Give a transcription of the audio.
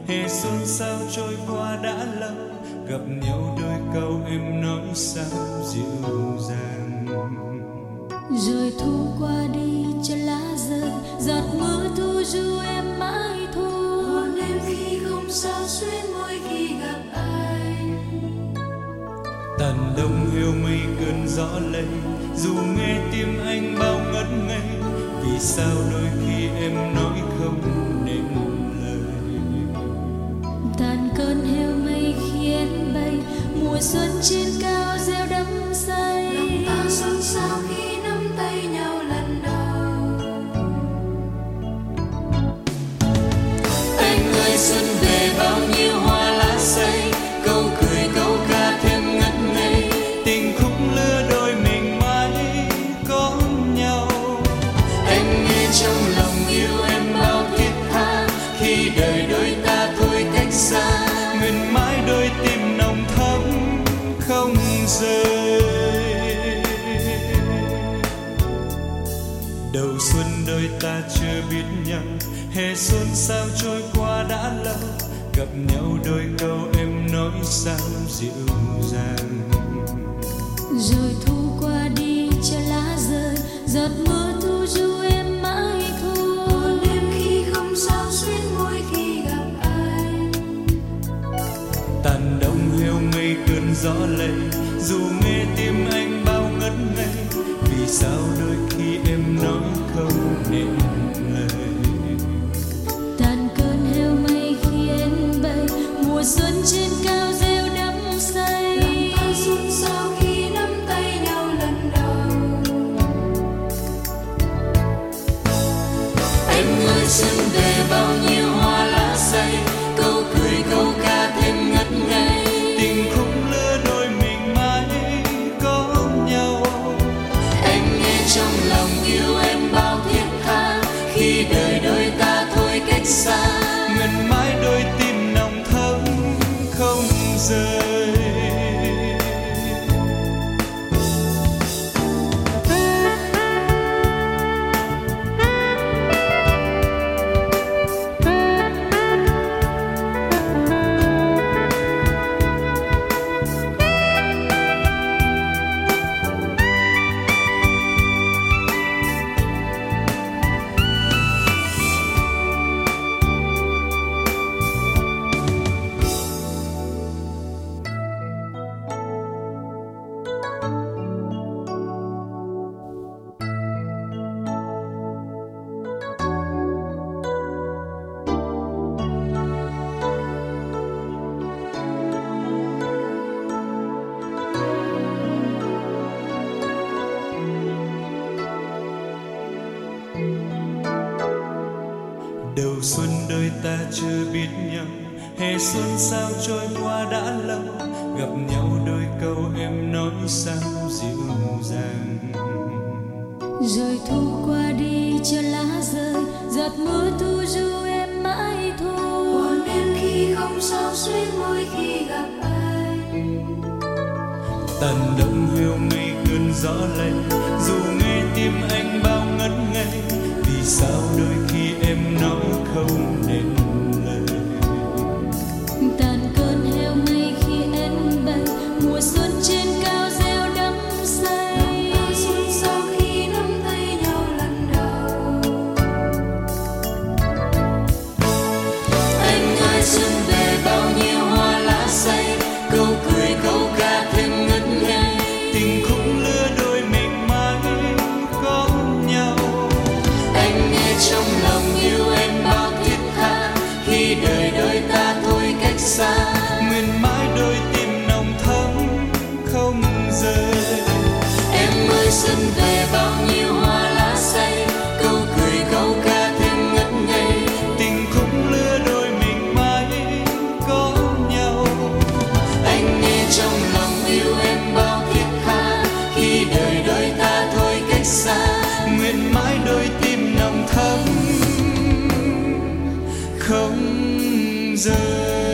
hè xuân sao trôi qua đã lâu, gặp nhau đôi câu em nói sao dịu dàng. Rồi thu qua đi cho lá rơi, giọt mưa thu ru em mãi thôi. Hôn em khi không sao xuyến môi khi gặp anh. Tàn đông hiu mây cơn gió lây, dù nghe tim anh bao ngất ngây, vì sao đôi khi em nói không nên lời. Tàn cơn hiu mây khiến bay, mùa xuân trên cao reo đắm say. Lòng ta xôn xao khi nắm tay nhau lần đầu. Anh ơi xuân về bao nhiêu hoa lá say, câu cười câu ca thêm ngất ngây, tình khúc lứa đôi mình mãi có nhau. Anh nghe trong lòng yêu em bao thiết tha, khi đời đôi ta thôi cách xa, nguyện mãi đôi tim nồng thắm không rời. Đầu xuân đôi ta chưa biết nhau, hè xuân sao trôi qua đã lâu, gặp nhau đôi câu em nói sao dịu dàng. Rồi thu qua đi cho lá rơi, giọt mưa thu ru em mãi thôi. Hôn em khi không sao xuyến môi khi gặp anh. Tàn đông hiu mây cơn gió lây, dù nghe tim anh bao ngất ngây, vì sao đôi khi em nói không nên lời. Tàn cơn hiu mây khiến bay, mùa xuân trên cao reo đắm say. Lòng ta xôn xao khi nắm tay nhau lần đầu. Anh ơi xuân về bao nhiêu hoa lá say, câu cười câu ca thêm ngất ngây, tình khúc lứa đôi mình mãi có nhau. Anh nghe trong lòng yêu em bao thiết tha, khi đời đôi ta thôi cách xa, nguyện mãi đôi tim nồng thắm không rời. Đầu xuân đôi ta chưa biết nhau, hè xuân sao trôi qua đã lâu, gặp nhau đôi câu em nói sao dịu dàng. Rồi thu qua đi cho lá rơi, giọt mưa thu ru em mãi thôi. Hôn em khi không sao xuyến môi khi gặp anh. Tàn đông hiu mây cơn gió lây, dù nghe tim anh bao ngất ngây, vì sao đôi khi em nói không nên lời. Tàn cơn hiu mây khi em bay, mùa xuân trên cao reo đắm say. Lòng ta xôn xao khi nắm tay nhau lần đầu. Anh ơi xuân về bao nhiêu hoa lá say, câu cười câu ca thêm ngất ngây, tình khúc lứa đôi mình mãi có nhau. Anh nghe trong lòng yêu em bao thiết tha, khi đời đôi ta thôi cách xa, nguyện mãi đôi tim nồng thắm không rời. Em ơi xuân về bao nhiêu hoa lá say, câu cười câu ca thêm ngất ngây, tình khúc lứa đôi mình mãi có nhau. Anh nghe trong lòng yêu em bao thiết tha, khi đời đôi ta thôi cách xa, nguyện mãi đôi tim nồng thắm không rời.